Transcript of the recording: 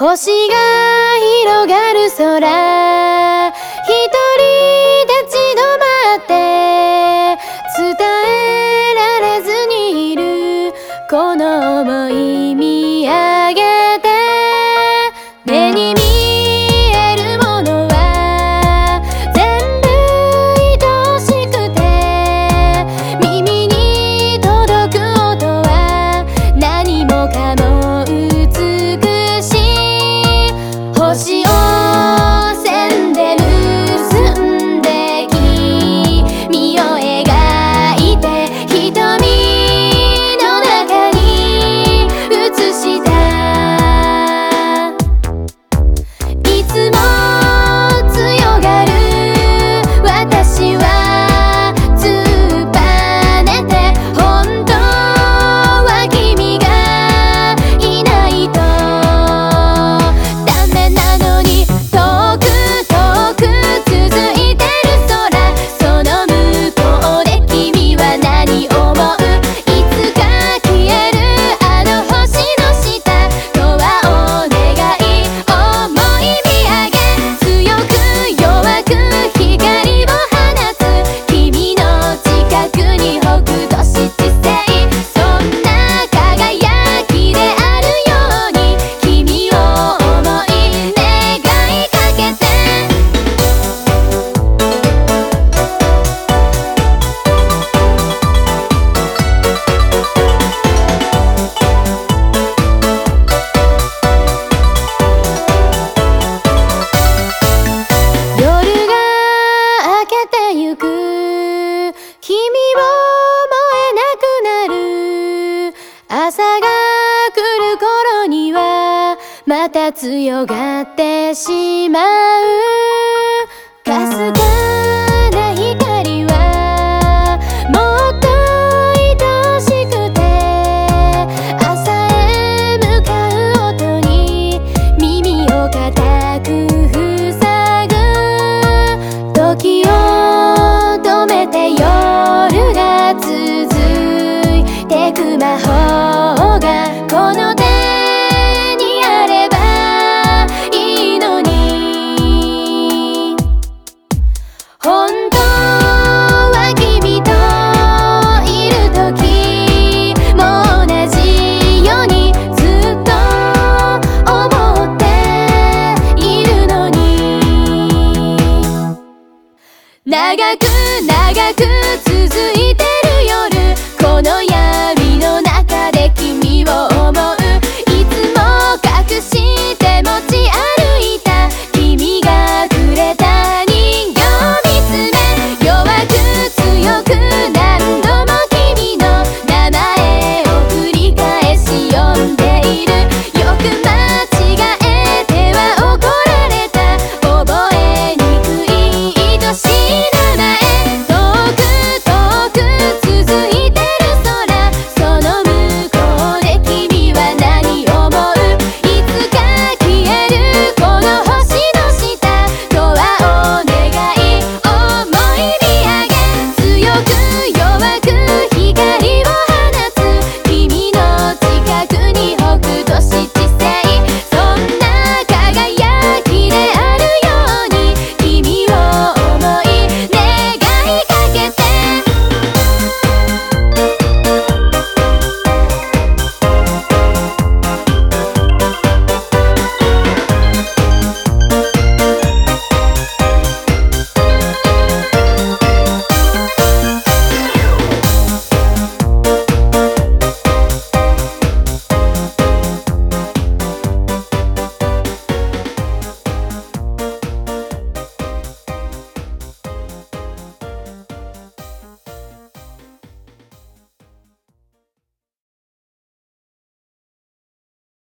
星が広がる空、一人立ち止まって伝えられずにいるこの想い見上げて、目に見えるものは全部愛しくて、耳に届く音は何もかも美しい。星を線で結んで君を描いて瞳の中に映した。いつも強がる私は突っぱねて、本当は君がいないとダメなのに、遠く遠く続いてる空、その向こうで君は何思う？いつか消えるあの星の下とはお願い、思い見上げ強く弱く光を放つ君の近くに北斗七星、そんな輝きであるように君を思い願いかけて。夜が明けてゆく、君を思えなくなる。朝が来る頃にはまた強がってしまう。かすかな光はもっと愛しくて、朝へ向かう音に耳を固く塞ぐ。時を止めて夜が続いてく魔法がこの手にあればいいのに、本当は君といる時も同じようにずっと思っているのに、長く長く続いてる夜、この闇の中で君を思う。いつも隠しても